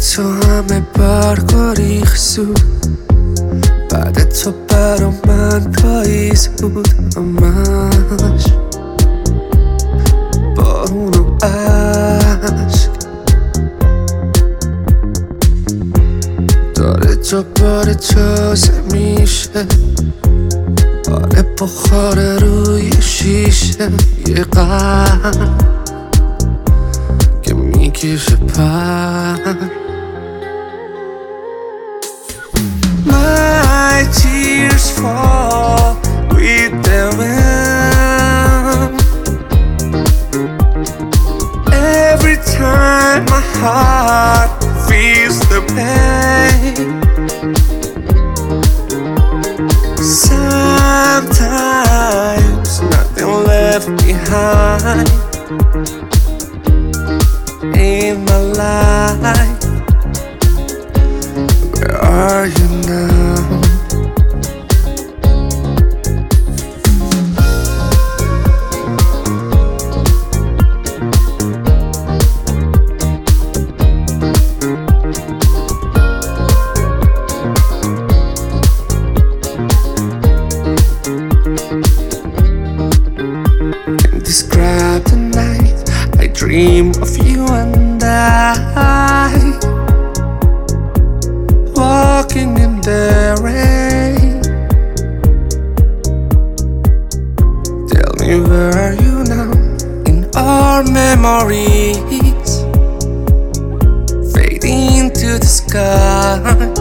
تو همه برگا ریخت بعد تو برا من پاییز بود همش بارون و عشق داره دوباره تازه میشه آره بخاره روی شیشه یه قلب که میکشه پر My tears fall with the wind Every time my heart feels the pain Sometimes nothing left behind in my life Where are you now? Can't describe the night I dream of you and I Walking in the rain Tell me where are you now In our memories Fading to the sky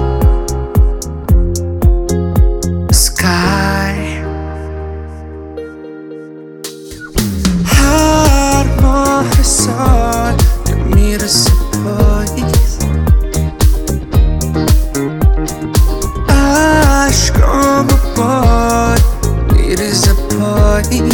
هر ماه سال که میرسه پاییز عشقام و باد میریزه پایین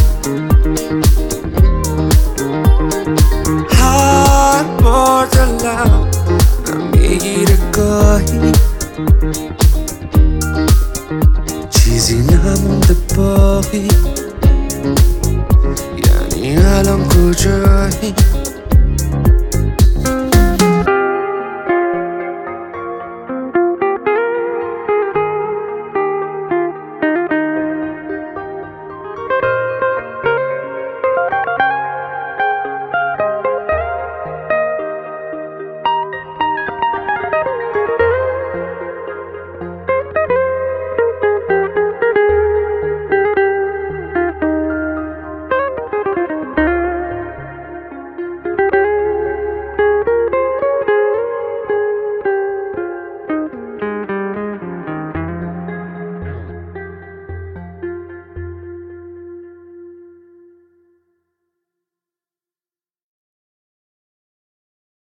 هر بار دلم میگیره گاهی چیزی نمونده باقی